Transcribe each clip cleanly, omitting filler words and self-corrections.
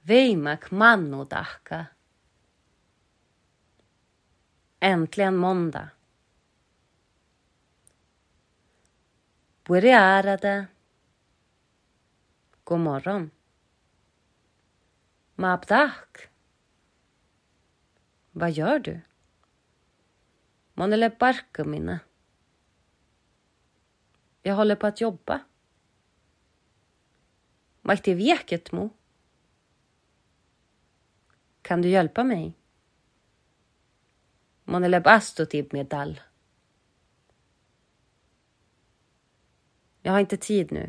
Veimak mannodahka. Äntligen måndag. Burearade. God morgon. Mabdak. Vad gör du? Monele barkumina. Jag håller på att jobba. Mahti vieket mo. Kan du hjälpa mig? Monele bastotib medall. Jag har inte tid nu.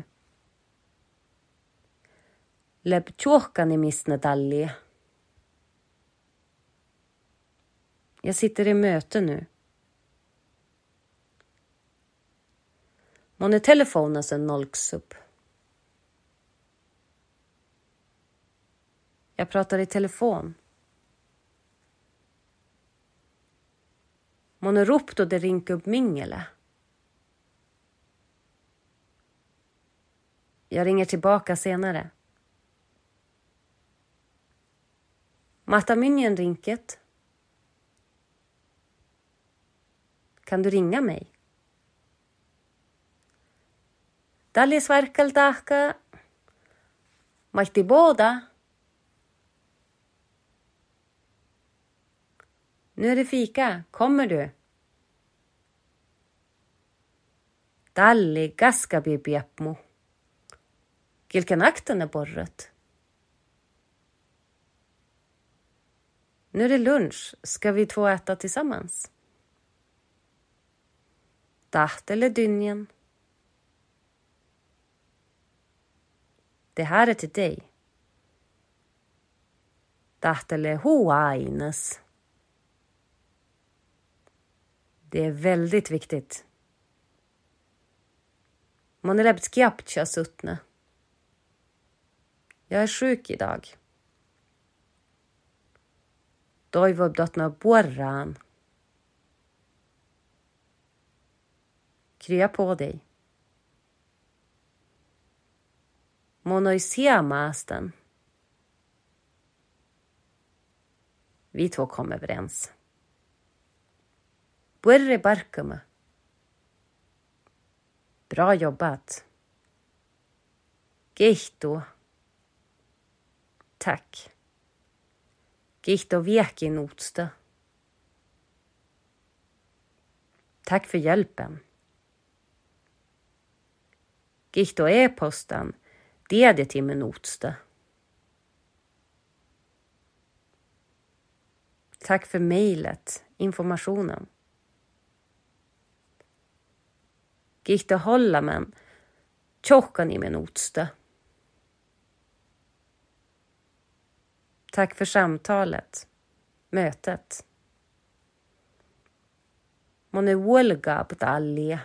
Leb tjåkan i missne dalli. Jag sitter i möte nu. Måne telefonen sen nolks upp. Jag pratar i telefon. Måne ropt och det rink upp mingele. Jag ringer tillbaka senare. Matta mynjen rinket. Kan du ringa mig? Dalli svarkaldaka. Mahti båda. Nu är det fika. Kommer du? Dalli gaskabi biepmo. Kilken akten är borret. Nu är det lunch. Ska vi två äta tillsammans? Daht eller dynjen? Det här är till dig. Daht eller hoaines? Det är väldigt viktigt. Man är läbt skaptja suttne. Jag är sjuk idag. Toivobdotna borran. Krya på dig. Monoisiamasten. Vi två kom överens. Borre barkuma. Bra jobbat. Gehto. Tack. Gehto veki notsta. Tack för hjälpen. Gehto e-postan. Det till min notsta. Tack för mejlet, informationen. Gehto hålla men tjockan i min notsta. Tack för samtalet, mötet. Man är wolga på dalli.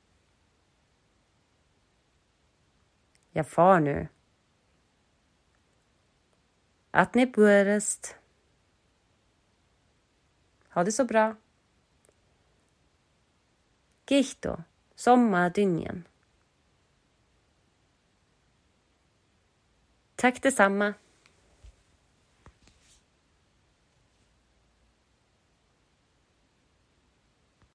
Jag far nu. Att ni börjast. Ha det så bra. Gehto, sommardynjen. Tack detsamma.